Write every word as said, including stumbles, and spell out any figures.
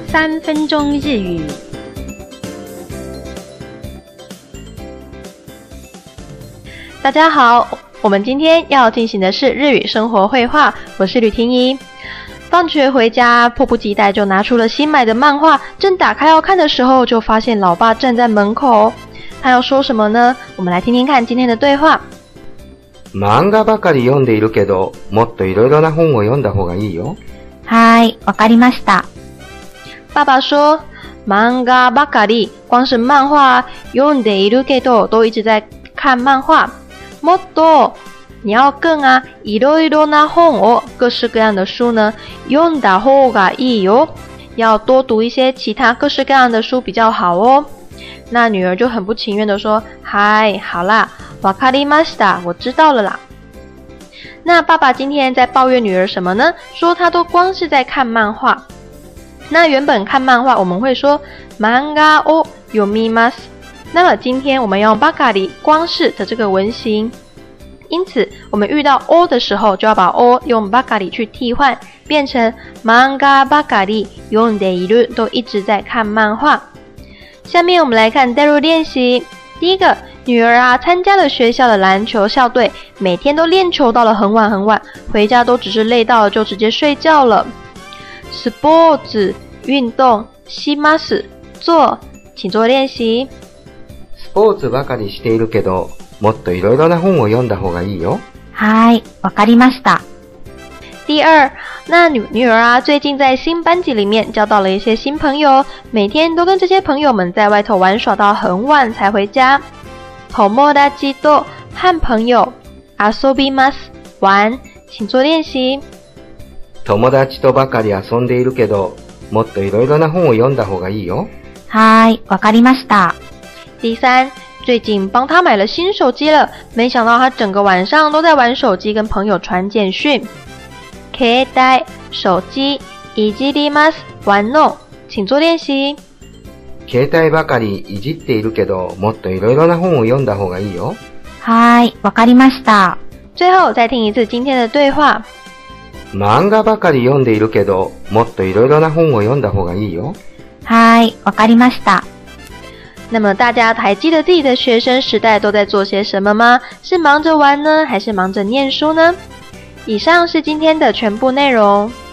三分钟日语。大家好，我们今天要进行的是日语生活绘画，我是吕婷宜。放学回家，迫不及待就拿出了新买的漫画，正打开要看的时候，就发现老爸站在门口。他要说什么呢？我们来听听看今天的对话。 漫画ばかり読んでいるけど、もっといろいろな本を読んだ方がいいよ。 はい、わかりました。 爸爸说，漫画ばかり，光是漫画，読んでいるけど，都一直在看漫画。もっと，你要更啊，いろいろな本を，各式各样的书呢，読んだ方がいいよ，要多读一些其他各式各样的书比较好哦。那女儿就很不情愿的说，嗨，好啦，わかりました，我知道了啦。那爸爸今天在抱怨女儿什么呢？说她都光是在看漫画。那原本看漫画我们会说漫画を読みます，那么今天我们用ばかり光是的这个文型，因此我们遇到 o 的时候就要把 o 用ばかり去替换，变成漫画ばかり読んでいる，都一直在看漫画。下面我们来看代入练习。第一个，女儿啊参加了学校的篮球校队，每天都练球到了很晚很晚，回家都只是累到了就直接睡觉了。スポーツ运动します做，请做练习。 スポーツばかりしているけど、もっといろいろな本を読んだ方がいいよ。 はい、わかりました。 第二，那女女儿啊，最近在新班级里面交到了一些新朋友，每天都跟这些朋友们在外头玩耍到很晚才回家。友達と和朋友遊びます玩，请做练习。 友達とばかり遊んでいるけど、もっといろいろな本を読んだ方がいいよ。 はい、わかりました。 第三，最近幫他買了新手機了，沒想到他整個晚上都在玩手機，跟朋友傳簡訊。携帯手機いじります玩弄，請做練習。 携帯ばかりいじっているけど、もっといろいろな本を読んだ方がいいよ。 はい、わかりました。 最後再聽一次今天的對話。 漫画ばかり読んでいるけど、もっといろいろな本を読んだ方がいいよ。 はい、わかりました。 那么大家还记得自己的学生时代都在做些什么吗？是忙着玩呢，还是忙着念书呢？以上是今天的全部内容。